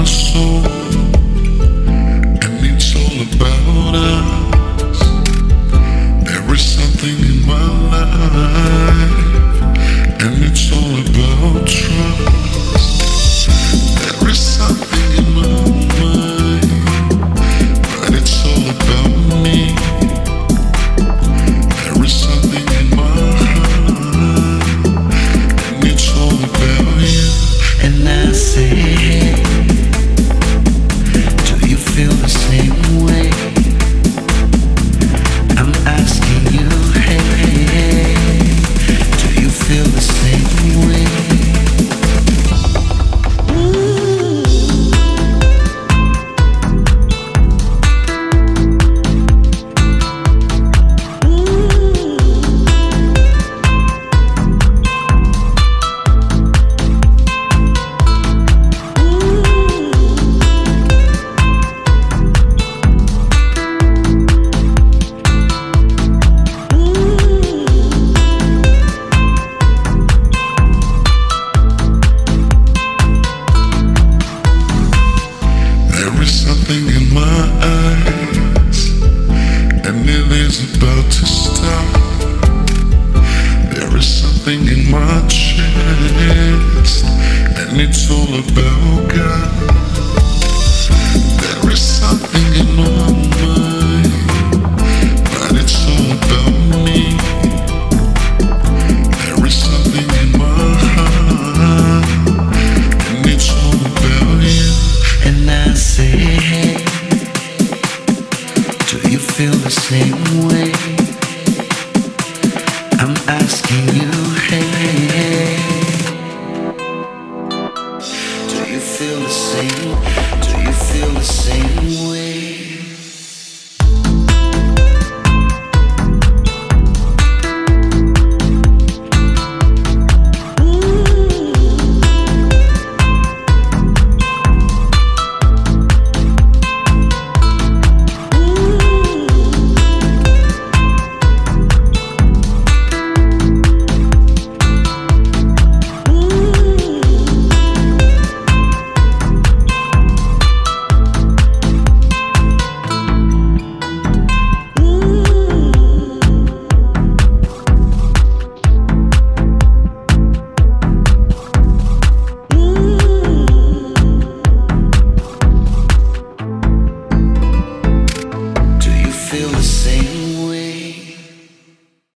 my soul, and it's all about us. There is something in my life, and it's all about trust. There is something in my mind, but it's all about me. There is something in my heart, and it's all about you. And I say, hey, do you feel the same way? I'm asking you, hey, do you feel the same way? There is something in my eyes, and it is about to stop. There is something in my chest, and it's all about God. There is something in my mind, but it's all about me. There is something in my heart, and it's all about you. And I say, hey, do you feel the same way? I'm asking you, hey, do you feel the same?